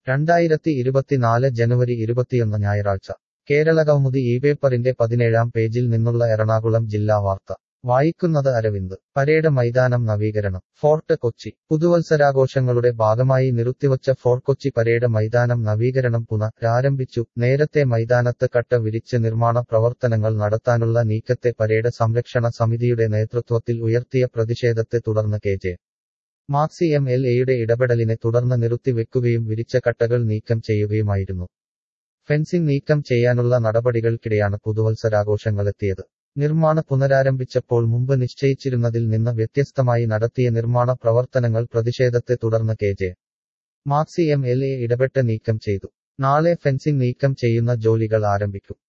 2024 ജനുവരി 21 ഞായറാഴ്ച കേരളകൗമുദി ഇപേപ്പറിന്റെ 17-ാം പേജിൽ നിന്നുള്ള എറണാകുളം ജില്ലാ വാർത്ത വായിക്കുന്നത് അരവിന്ദ്. പരേഡ് മൈതാനം നവീകരണം. ഫോർട്ട് കൊച്ചി. പുതുവത്സരാഘോഷങ്ങളുടെ ഭാഗമായി നിർത്തിവച്ച ഫോർട്ട് കൊച്ചി പരേഡ് മൈതാനം നവീകരണം പുനരാരംഭിച്ചു. നേരത്തെ മൈതാനത്ത് കട്ട വിരിച്ച് നിർമ്മാണ പ്രവർത്തനങ്ങൾ നടത്താനുള്ള നീക്കത്തെ പരേഡ് സംരക്ഷണ സമിതിയുടെ നേതൃത്വത്തിൽ ഉയർത്തിയ പ്രതിഷേധത്തെ തുടർന്ന് കെ.ജെ. മാക്സി എം.എൽ.എയുടെ ഇടപെടലിനെ തുടർന്ന് നിർത്തിവെക്കുകയും വിരിച്ച കട്ടകൾ നീക്കം ചെയ്യുകയുമായിരുന്നു. ഫെൻസിംഗ് നീക്കം ചെയ്യാനുള്ള നടപടികൾക്കിടെയാണ് പുതുവത്സരാഘോഷങ്ങളെത്തിയത്. നിർമ്മാണ പുനരാരംഭിച്ചപ്പോൾ മുമ്പ് നിശ്ചയിച്ചിരുന്നതിൽ നിന്ന് വ്യത്യസ്തമായി നടത്തിയ നിർമ്മാണ പ്രവർത്തനങ്ങൾ പ്രതിഷേധത്തെ തുടർന്ന് കെ.ജെ. മാക്സി എം.എൽ.എ ഇടപെട്ട് നീക്കം ചെയ്തു. നാളെ ഫെൻസിംഗ് നീക്കം ചെയ്യുന്ന ജോലികൾ ആരംഭിക്കും.